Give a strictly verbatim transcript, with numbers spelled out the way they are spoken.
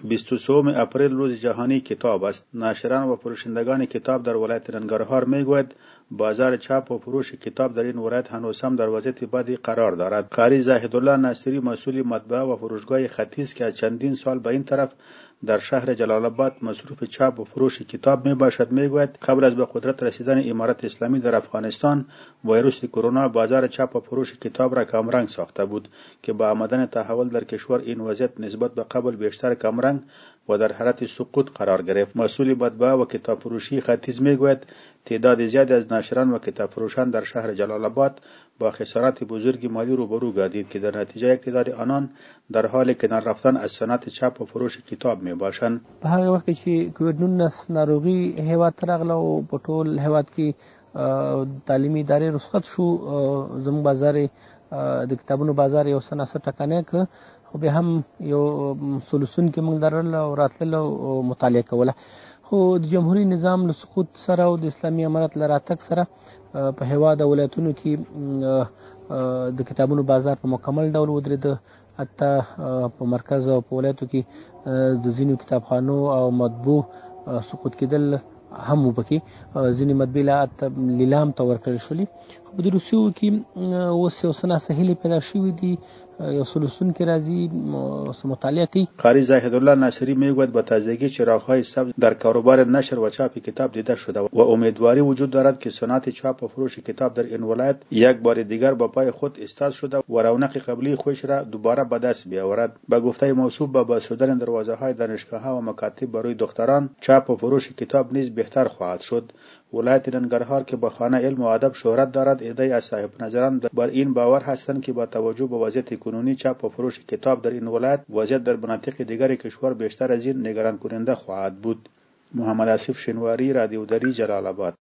بیست و سوم اپریل روز جهانی کتاب است. ناشران و فروشندگان کتاب در ولایت ننگرهار میگوید بازار چاپ و فروش کتاب در این ولایت هنوز هم در وضعیت بدی قرار دارد. قاری زاهدالله ناصری مسئول مطبعه و فروشگاه ختیز که از چندین سال به این طرف در شهر جلال آباد مصروف چاپ و فروش کتاب می باشد میگوید قبل از به قدرت رسیدن امارت اسلامی در افغانستان ویروس کرونا بازار چاپ و فروش کتاب را کمرنگ ساخته بود که با آمدن تحول در کشور این وضعیت نسبت به قبل بیشتر کمرنگ و در حالت سقوط قرار گرفت. مسئول مطبعه و کتاب فروشی ختیز میگوید تعداد زیادی از ناشران و کتاب فروشان در شهر جلال آباد با خسارات بزرگی مالی روبرو گردید که در نتیجه یک تعداد آنان در حال کنار رفتن از صنعت چاپ و فروش کتاب می باشند. په هغه وخت چې کووډ نولس ناروغي هیواد ته راغله او په ټول هیواد کې تعلیمي ادارې رخصت شو، زموږ بازار د کتابونو بازار یو څه ناڅه ټکنی کړ، خو بیا هم یو سولوشن کې موږ لرل او راتلل او مطالعه کوله. خو د جمهوري نظام له سقوط سره او د اسلامي امارت له راتګ سره په هیواد او ولایتونو کې د کتابونو بازار په مکمل ډول ودرېده. حتی په مرکز او په ولایتو کې د ځینو کتابخانو او مطبوع سقوط کېدل هم و پکې. ځینې مطبعې لا لیلام ته ورکړل شولې. خو په دې روسیو کې اوس یو څه ناڅه هیلې پیدا شوي دي، یو سولوشن کې راځي، مطالعه کوي. قاری زاهدالله ناصری میگوید به تازگی چراغ‌های سبز در کاروبار نشر و چاپ کتاب دیده شده و امیدواری وجود دارد که صنعت چاپ و فروش کتاب در این ولایت یک بار دیگر با پای خود ایستاد شده و رونق قبلی خودش را دوباره به دست بیاورد. به گفته موصوف به باز شدن دروازه‌های دانشگاه‌ها و مکاتب برای دختران چاپ و فروش کتاب نیز بهتر خواهد شد. ولایت ننگرهار که با خانه علم و ادب شهرت دارد، عده‌ای از صاحب نظران بر این باور هستند که با توجه به وضعیت کنونی چاپ و فروش کتاب در این ولایت وضعیت در مناطق دیگر کشور بیشتر از این نگران کننده خواهد بود. محمد آصف شنواری، رادیو دری، جلال آباد.